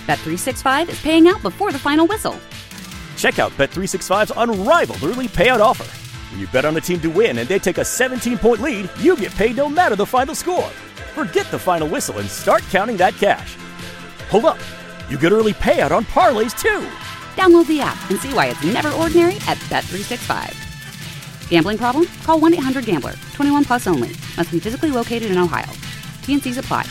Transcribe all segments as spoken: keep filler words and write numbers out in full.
Bet three sixty-five is paying out before the final whistle. Check out Bet three sixty-five's unrivaled early payout offer. When you bet on a team to win and they take a seventeen-point lead, you get paid no matter the final score. Forget the final whistle and start counting that cash. Hold up. You get early payout on parlays, too. Download the app and see why it's never ordinary at Bet three sixty-five. Gambling problem? Call one eight hundred gambler. twenty-one plus only. Must be physically located in Ohio. T N Cs apply.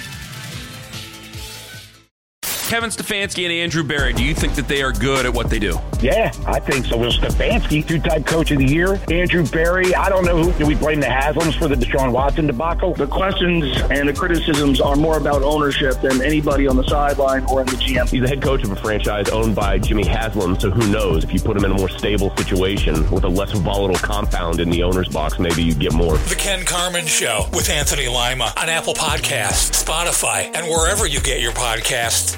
Kevin Stefanski and Andrew Berry, do you think that they are good at what they do? Yeah, I think so. Well, Stefanski, two-time coach of the year. Andrew Berry, I don't know who. Do we blame the Haslams for the Deshaun Watson debacle? The questions and the criticisms are more about ownership than anybody on the sideline or in the G M. He's the head coach of a franchise owned by Jimmy Haslam, so who knows? If you put him in a more stable situation with a less volatile compound in the owner's box, maybe you get more. The Ken Carman Show with Anthony Lima on Apple Podcasts, Spotify, and wherever you get your podcasts.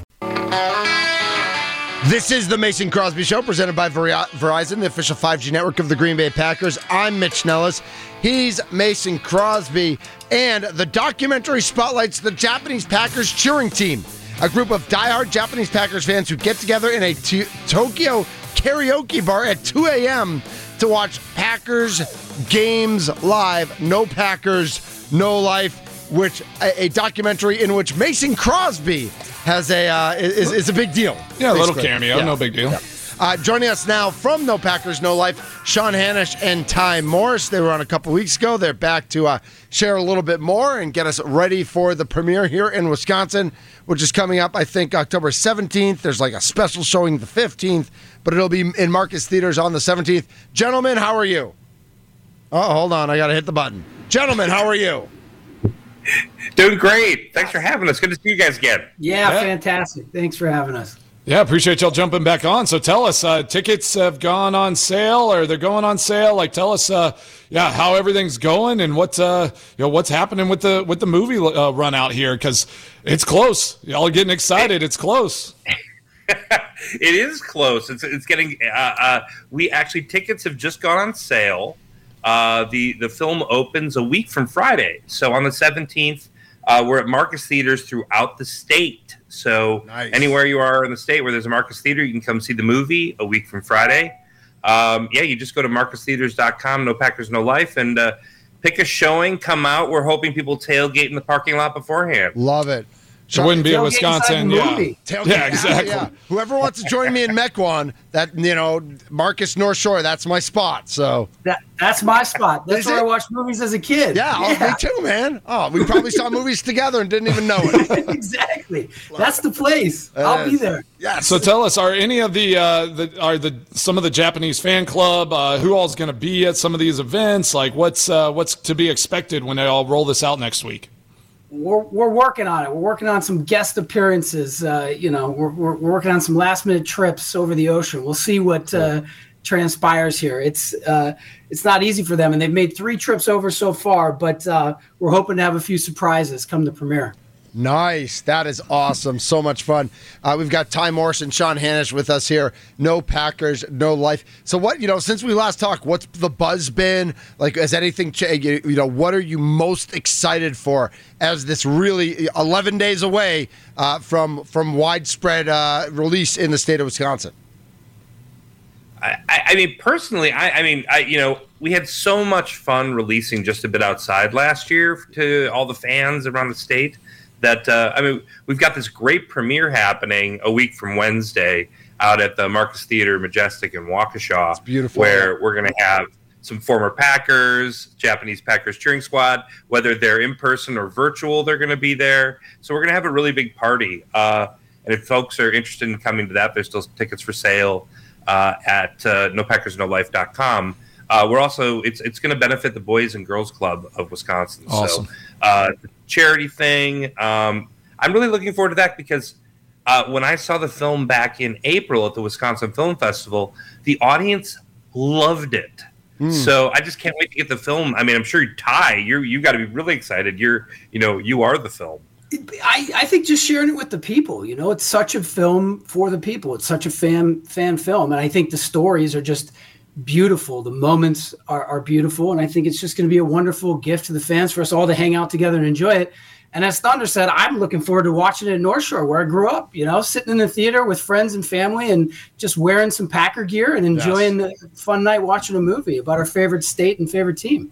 This is the Mason Crosby Show, presented by Verizon, the official five G network of the Green Bay Packers. I'm Mitch Nellis. He's Mason Crosby. And the documentary spotlights the Japanese Packers cheering team, a group of diehard Japanese Packers fans who get together in a t- Tokyo karaoke bar at two a.m. to watch Packers games live. No Packers, no life, which a, a documentary in which Mason Crosby has a uh, is, is a big deal. Yeah, a basically. little cameo, yeah. no big deal. Yeah. Uh, joining us now from No Packers, No Life, Sean Hanish and Ty Morris. They were on a couple weeks ago. They're back to uh, share a little bit more and get us ready for the premiere here in Wisconsin, which is coming up, I think, October seventeenth. There's like a special showing the fifteenth, but it'll be in Marcus Theaters on the seventeenth. Gentlemen, how are you? Oh, hold on. I got to hit the button. Gentlemen, how are you? Doing great. Thanks for having us. Good to see you guys again. Yeah, yeah. Fantastic. Thanks for having us. Yeah, appreciate y'all jumping back on. So tell us, uh, tickets have gone on sale, or they're going on sale. Like, tell us, uh, yeah, how everything's going and what, uh, you know, what's happening with the with the movie uh, run out here, because it's close. Y'all are getting excited. It's close. It is close. It's it's getting. Uh, uh, we actually tickets have just gone on sale. Uh, the the film opens a week from Friday, so on the seventeenth, uh, we're at Marcus Theaters throughout the state. So nice. Anywhere you are in the state where there's a Marcus Theater, you can come see the movie a week from Friday. Um, yeah, you just go to marcus theaters dot com, No Packers, No Life, and uh, pick a showing. Come out. We're hoping people tailgate in the parking lot beforehand. Love it. It wouldn't be in Wisconsin, yeah. Tailgate. Yeah, exactly. Yeah. Whoever wants to join me in Mequon, that, you know, Marcus North Shore, that's my spot. So that that's my spot. That's where it? I watched movies as a kid. Yeah, yeah. Oh, me too, man. Oh, we probably saw movies together and didn't even know it. Exactly. That's the place. That I'll is. be there. Yes. So tell us, are any of the uh, the are the some of the Japanese fan club uh, who all's going to be at some of these events? Like, what's uh, what's to be expected when they all roll this out next week? We're we're working on it. We're working on some guest appearances. Uh, you know, we're, we're we're working on some last minute trips over the ocean. We'll see what uh, transpires here. It's uh, it's not easy for them, and they've made three trips over so far. But uh, we're hoping to have a few surprises come the premiere. Nice. That is awesome. So much fun. Uh, we've got Ty Morris and Sean Hanish with us here. No Packers, No Life. So what, you know, since we last talked, what's the buzz been? Like, has anything changed? You know, what are you most excited for as this really eleven days away uh, from from widespread uh, release in the state of Wisconsin? I, I mean, personally, I, I mean, I, you know, we had so much fun releasing Just a Bit Outside last year to all the fans around the state. That uh, I mean, we've got this great premiere happening a week from Wednesday out at the Marcus Theater Majestic in Waukesha. It's beautiful. Where we're going to have some former Packers, Japanese Packers cheering squad, whether they're in person or virtual, they're going to be there. So we're going to have a really big party. Uh, and if folks are interested in coming to that, there's still tickets for sale uh, at uh, no packers no life dot com. Uh, we're also it's it's going to benefit the Boys and Girls Club of Wisconsin. Awesome. So uh, the charity thing. Um, I'm really looking forward to that because uh, when I saw the film back in April at the Wisconsin Film Festival, the audience loved it. Mm. So I just can't wait to get the film. I mean, I'm sure Ty, you you got to be really excited. You're you know you are the film. I, I think just sharing it with the people, you know, it's such a film for the people. It's such a fan fan film, and I think the stories are just beautiful. The moments are, are beautiful, and I think it's just going to be a wonderful gift to the fans for us all to hang out together and enjoy it. And as Thunder said, I'm looking forward to watching it at North Shore, where I grew up, you know, sitting in the theater with friends and family and just wearing some Packer gear and enjoying yes. the fun night watching a movie about our favorite state and favorite team.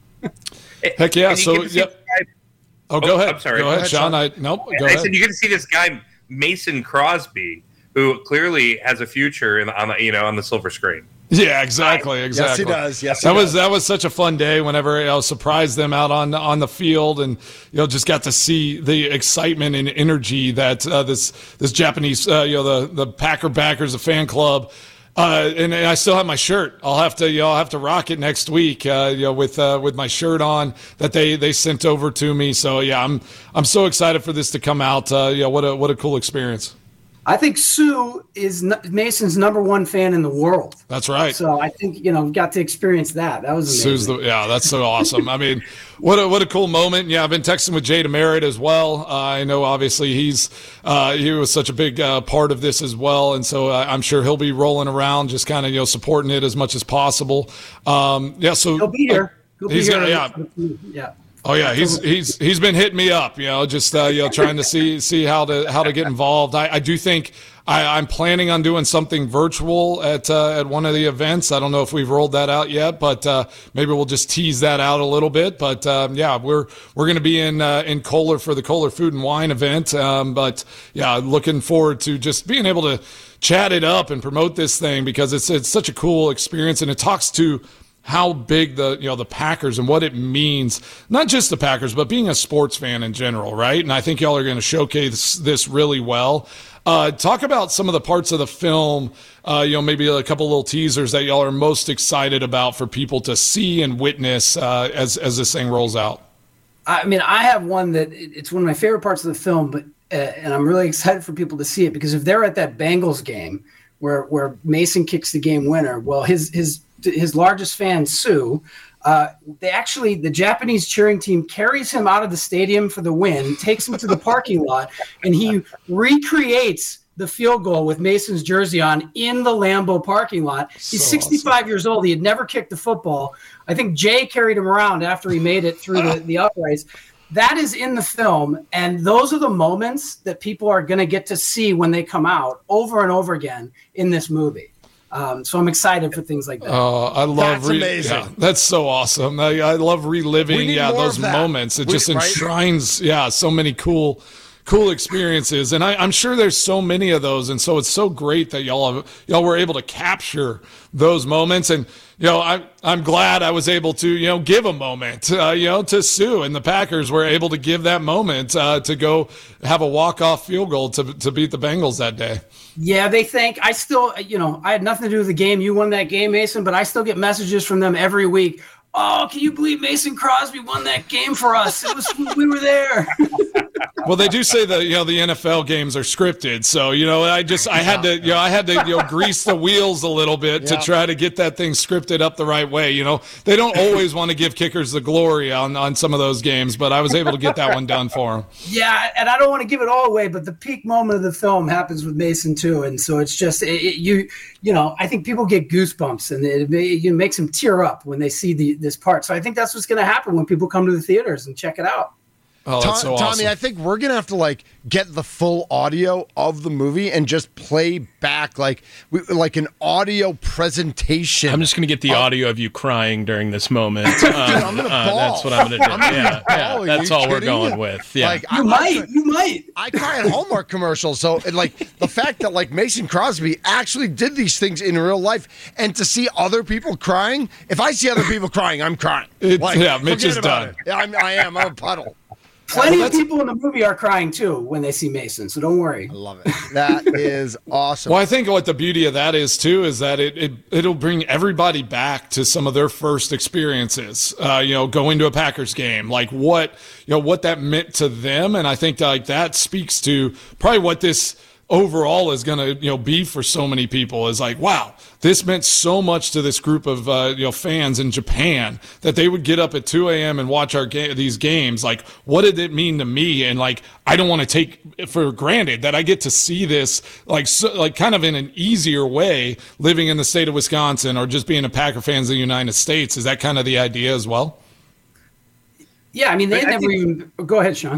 Heck yeah. So, yep. Oh, go oh, ahead. I'm sorry. Go ahead, Sean. I, nope, go I ahead. said you get to see this guy, Mason Crosby, who clearly has a future in, on the, you know, on the silver screen. Yeah, exactly, exactly. Yes, he does. Yes, he that does. was that was such a fun day. Whenever I you know, surprised them out on on the field, and you know, just got to see the excitement and energy that uh, this this Japanese, uh, you know, the the Packer backers, the fan club. Uh, and, and I still have my shirt. I'll have to, you know, I'll have to rock it next week, uh, you know, with uh, with my shirt on that they, they sent over to me. So yeah, I'm I'm so excited for this to come out. Uh, yeah, what a what a cool experience. I think Sue is n- Mason's number one fan in the world. That's right. So I think, you know, got to experience that. That was amazing. Sue's the, yeah, that's so awesome. I mean, what a what a cool moment. Yeah, I've been texting with Jay DeMerit as well. Uh, I know obviously he's uh, he was such a big uh, part of this as well, and so uh, I'm sure he'll be rolling around, just kind of you know supporting it as much as possible. Um, yeah, so he'll be here. He'll he's be gonna, here. yeah. Yeah. Oh yeah, he's he's he's been hitting me up, you know, just uh, you know, trying to see see how to how to get involved. I, I do think I, I'm planning on doing something virtual at uh, at one of the events. I don't know if we've rolled that out yet, but uh, maybe we'll just tease that out a little bit. But um, yeah, we're we're going to be in uh, in Kohler for the Kohler Food and Wine event. Um, but yeah, looking forward to just being able to chat it up and promote this thing because it's it's such a cool experience, and it talks to how big the you know the Packers and what it means, not just the Packers, but being a sports fan in general, right? And I think y'all are going to showcase this really well. Uh, talk about some of the parts of the film, uh, you know, maybe a couple little teasers that y'all are most excited about for people to see and witness uh, as as this thing rolls out. I mean, I have one that it's one of my favorite parts of the film, but uh, and I'm really excited for people to see it because if they're at that Bengals game where where Mason kicks the game winner, well, his his his largest fan, Sue, uh, they actually, the Japanese cheering team carries him out of the stadium for the win, takes him to the parking lot, and he recreates the field goal with Mason's jersey on in the Lambeau parking lot. He's so sixty-five awesome. Years old. He had never kicked the football. I think Jay carried him around after he made it through the, the uprights. That is in the film, and those are the moments that people are going to get to see when they come out over and over again in this movie. Um, so I'm excited for things like that. Oh, I love that's re- amazing. Yeah, that's so awesome. I, I love reliving yeah those moments. It we, just enshrines right? yeah so many cool cool experiences, and I, I'm sure there's so many of those, and so it's so great that y'all have, y'all were able to capture those moments. And you know, I'm I'm glad I was able to you know give a moment uh, you know to Sue, and the Packers were able to give that moment uh, to go have a walk off field goal to to beat the Bengals that day. Yeah, they think I still, you know, I had nothing to do with the game. You won that game, Mason, but I still get messages from them every week. Oh, can you believe Mason Crosby won that game for us? It was we were there. Well, they do say that you know the N F L games are scripted, so you know I just I had to you know I had to you know grease the wheels a little bit yeah. to try to get that thing scripted up the right way. You know they don't always want to give kickers the glory on on some of those games, but I was able to get that one done for them. Yeah, and I don't want to give it all away, but the peak moment of the film happens with Mason too, and so it's just it, it, you you know I think people get goosebumps and it, it, it makes them tear up when they see the this part. So I think that's what's going to happen when people come to the theaters and check it out. Oh, that's so Tommy, awesome. I think we're gonna have to like get the full audio of the movie and just play back like we, like an audio presentation. I'm just gonna get the of, audio of you crying during this moment. Um, Dude, I'm gonna uh, ball. that's what I'm gonna do. I'm gonna yeah, yeah, ball. that's you all we're kidding? going with. Yeah, like, you I, might, I, you might. I cry at Hallmark commercials. So and, like the fact that like Mason Crosby actually did these things in real life, and to see other people crying. If I see other people crying, I'm crying. It, like, yeah, Mitch is done. It. Yeah, I'm, I am. I'm a puddle. Plenty well, of people in the movie are crying too when they see Mason, so don't worry. I love it. That is awesome. Well, I think what the beauty of that is too is that it, it it'll bring everybody back to some of their first experiences. Uh, you know, going to a Packers game, like what you know what that meant to them, and I think like that speaks to probably what this overall is going to you know be for so many people is like, wow, this meant so much to this group of uh, you know fans in Japan that they would get up at two a.m. and watch our ga- these games. Like, what did it mean to me? And like, I don't want to take it for granted that I get to see this like so, like kind of in an easier way living in the state of Wisconsin or just being a Packer fans in the United States. Is that kind of the idea as well? Yeah, I mean they I never think- even. Go ahead, Sean.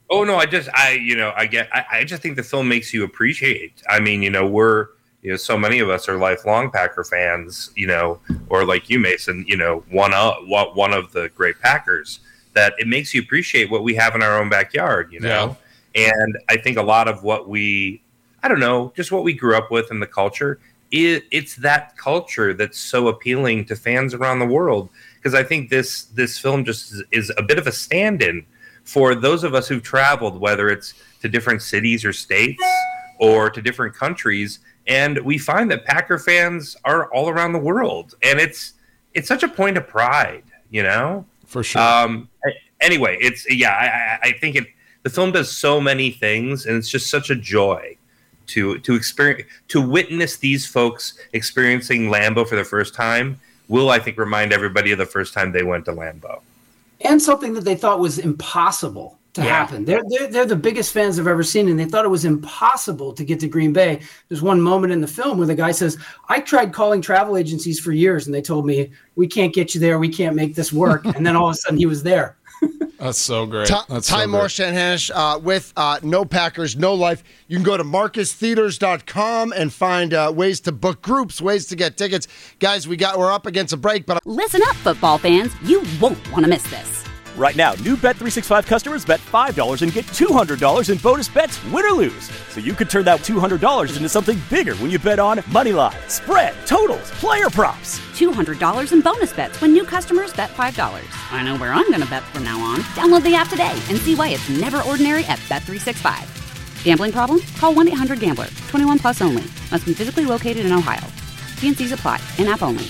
Oh no, I just I you know I get I, I just think the film makes you appreciate. I mean, you know, we're you know so many of us are lifelong Packer fans, you know, or like you, Mason, you know, one of one of the great Packers. That it makes you appreciate what we have in our own backyard, you know. Yeah. And I think a lot of what we I don't know, just what we grew up with in the culture, it, it's that culture that's so appealing to fans around the world. Because I think this this film just is, is a bit of a stand-in for those of us who've traveled, whether it's to different cities or states or to different countries. And we find that Packer fans are all around the world. And it's it's such a point of pride, you know? For sure. Um, anyway, it's, yeah, I, I think it, the film does so many things, and it's just such a joy to to experience, to witness these folks experiencing Lambeau for the first time will, I think, remind everybody of the first time they went to Lambeau. And something that they thought was impossible to yeah. happen. They're, they're they're the biggest fans I've ever seen, and they thought it was impossible to get to Green Bay. There's one moment in the film where the guy says, I tried calling travel agencies for years, and they told me, we can't get you there, we can't make this work. And then all of a sudden he was there. That's so great. Ty, That's Ty so Moore great. Shanhanish uh, with uh, No Packers, No Life. You can go to marcus theaters dot com and find uh, ways to book groups, ways to get tickets. Guys, we got we're up against a break, but listen up, football fans. You won't want to miss this. Right now, new Bet three sixty-five customers bet five dollars and get two hundred dollars in bonus bets, win or lose. So you could turn that two hundred dollars into something bigger when you bet on money line, spread, totals, player props. two hundred dollars in bonus bets when new customers bet five dollars. I know where I'm going to bet from now on. Download the app today and see why it's never ordinary at Bet three sixty-five. Gambling problem? Call one eight hundred gambler. twenty-one plus only. Must be physically located in Ohio. T and C's apply. In-app only.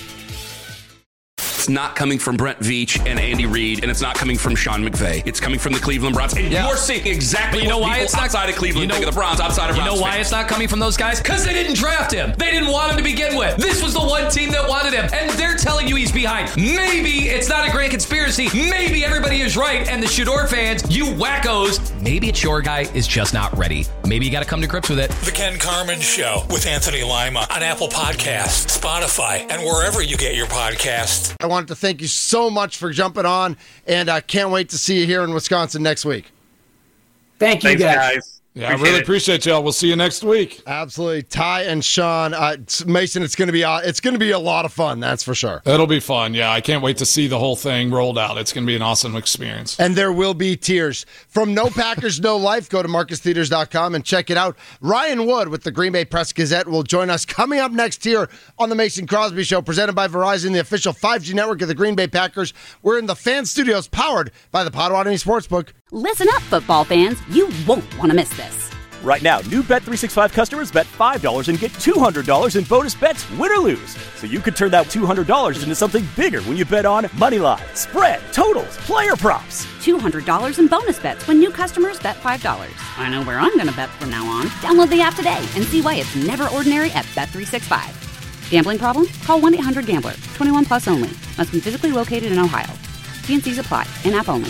It's not coming from Brent Veach and Andy Reid, and it's not coming from Sean McVay. It's coming from the Cleveland Browns. And yeah. you're seeing exactly you know what why people it's not, outside of Cleveland you know, think of the Browns, outside of You Browns know why fans. it's not coming from those guys? Because they didn't draft him. They didn't want him to begin with. This was the one team that wanted him, and they're telling you he's behind. Maybe it's not a grand conspiracy. Maybe everybody is right, and the Shador fans, you wackos, maybe it's your guy is just not ready. Maybe you got to come to grips with it. The Ken Carman Show with Anthony Lima on Apple Podcasts, Spotify, and wherever you get your podcasts. I wanted to thank you so much for jumping on, and I uh, can't wait to see you here in Wisconsin next week. Thank you, Thanks, guys. guys. Yeah, appreciate I really it. appreciate y'all. We'll see you next week. Absolutely, Ty and Sean, uh, Mason. It's going to be uh, it's going to be a lot of fun. That's for sure. It'll be fun. Yeah, I can't wait to see the whole thing rolled out. It's going to be an awesome experience. And there will be tears from No Packers, No Life. Go to marcus theaters dot com and check it out. Ryan Wood with the Green Bay Press Gazette will join us coming up next here on the Mason Crosby Show, presented by Verizon, the official five G network of the Green Bay Packers. We're in the fan studios, powered by the Potawatomi Sportsbook. Listen up, football fans. You won't want to miss this. Right now, new Bet three sixty-five customers bet five dollars and get two hundred dollars in bonus bets, win or lose. So you could turn that two hundred dollars into something bigger when you bet on money line, spread, totals, player props. two hundred dollars in bonus bets when new customers bet five dollars. I know where I'm going to bet from now on. Download the app today and see why it's never ordinary at Bet three sixty-five. Gambling problem? Call one eight hundred gambler. twenty-one plus only. Must be physically located in Ohio. T and C's apply. In-app only.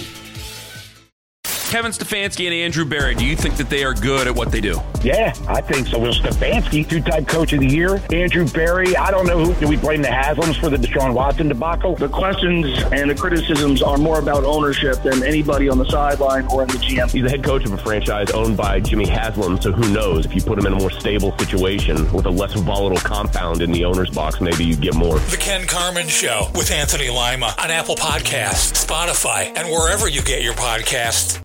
Kevin Stefanski and Andrew Berry, do you think that they are good at what they do? Yeah, I think so. Will Stefanski, two-time coach of the year. Andrew Berry, I don't know who. Do we blame the Haslams for the Deshaun Watson debacle? The questions and the criticisms are more about ownership than anybody on the sideline or in the G M. He's the head coach of a franchise owned by Jimmy Haslam, so who knows? If you put him in a more stable situation with a less volatile compound in the owner's box, maybe you get more. The Ken Carman Show with Anthony Lima on Apple Podcasts, Spotify, and wherever you get your podcasts.